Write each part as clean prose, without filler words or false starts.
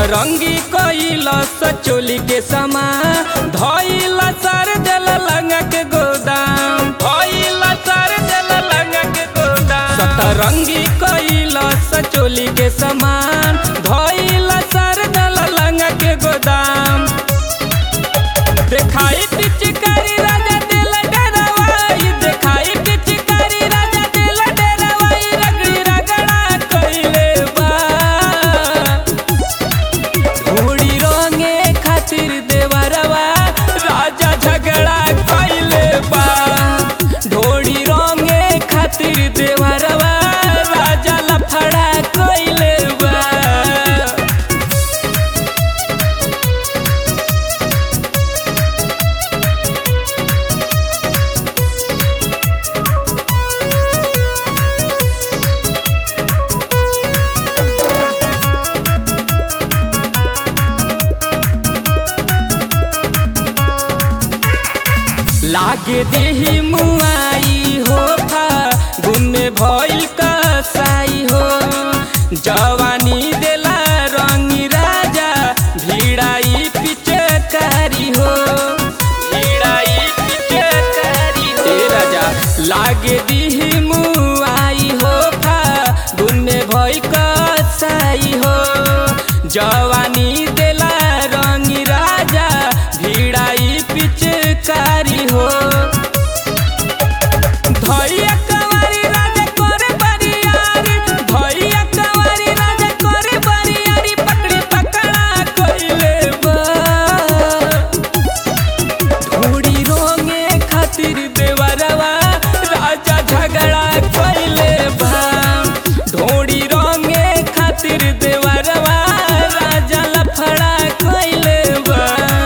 सतरंगी कइलस चोली के समा धइल सर दिल लंगा के गोदाम धइल सर दिल लंगा के गोदाम सतरंगी कइलस चोली के समान धइल सर दिल लंगा के गोदाम देखाई पिचकारी राजा दिल डरवाई देखाई पिचकारी राजा दिल डरवाई रगड़ी रगड़ा कइले बा घोड़ी रंगे खातिर देवरवा राजा झगड़ा कइले बा घोड़ी रंगे खातिर देवरवा राजा लफड़ा कइले बा। लागे देही मुआई हो फागुन में भइल कसाई हो जवानी देला रंगी राजा भिड़ाई पिचकारी हो भिड़ाई पिचकारी हो राजा लागे देही मुआई हो फागुन में भइल कसाई हो जवानी देला रंगी राजा भिड़ाई पिचकारी हो धैया कवारी राजा करे बरियारी धैया कवारी राजा करे बरियारी पकड़ी पकड़ा कइले बा घोड़ी रोंगे खातिर देवरवा राजा झगड़ा कइले बा घोड़ी रोंगे खातिर देवरवा राजा लफड़ा कइले बा।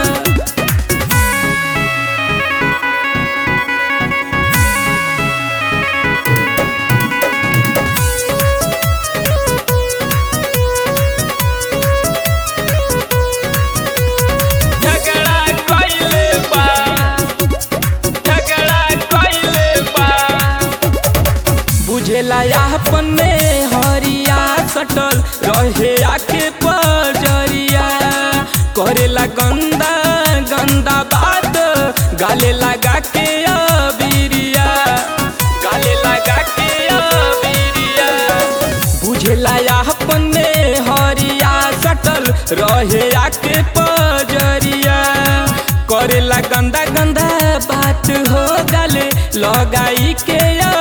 बुझेला अपन में हरिया सटल रहे आके पजरिया करेला गंदा गंदा बात गाले लगा के अबिरिया गाले लगा के अबिरिया बुझेला अपन में हरिया सटल रहे आके पजरिया करेला गंदा गंदा बात हो गाले लगाई के